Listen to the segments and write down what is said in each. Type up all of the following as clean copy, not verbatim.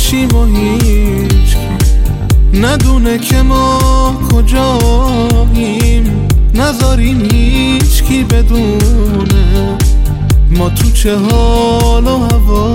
باشیم و هیچ ندونه که ما کجاییم، نذاریم هیچ کی بدونه ما تو چه حال و هوا.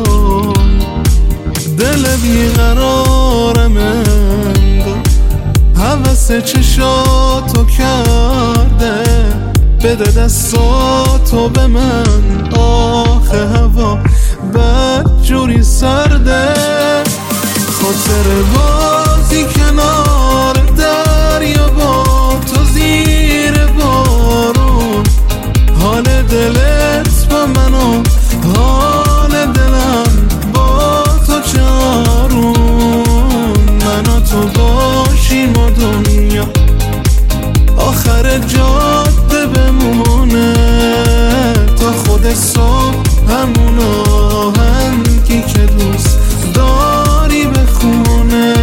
دل بیقرارم انگار هوس چشاتو کرده، بده دستاتو به من، آخه هوا بد جوری سرده. خاطر بازی کنار دریا با تو زیر بارون، حال دلت با من و حال دلم با تو چارون. من و تو باشیم و دنیا آخر جاده بمونه، تا خود صبح همون آهنگی که دوست داری بخونه.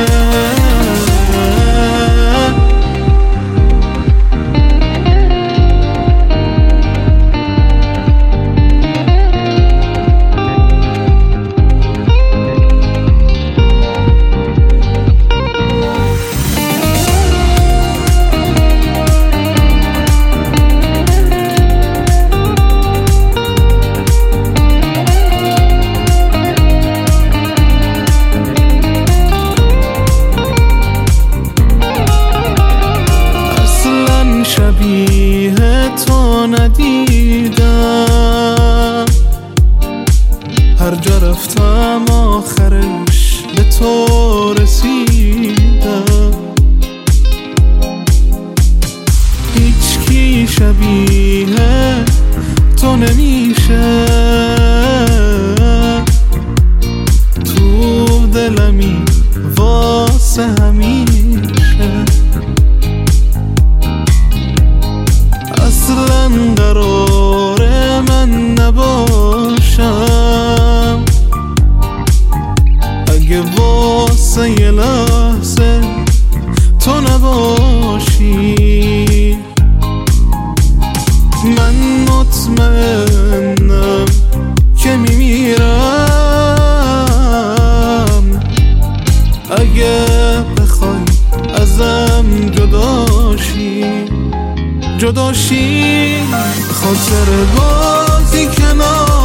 شبیه تو ندیدم، هر جا رفتم آخرش به تو رسیدم. هیچ کی شبیه تو نمیشه، تو دلمی واسه همیشه. اصلا قرار من نباشم اگه واسه یه لحظه تو نباشی. من مطمئنم که میمیرم اگه بخوای ازم جداشی. خاطر بازی کنار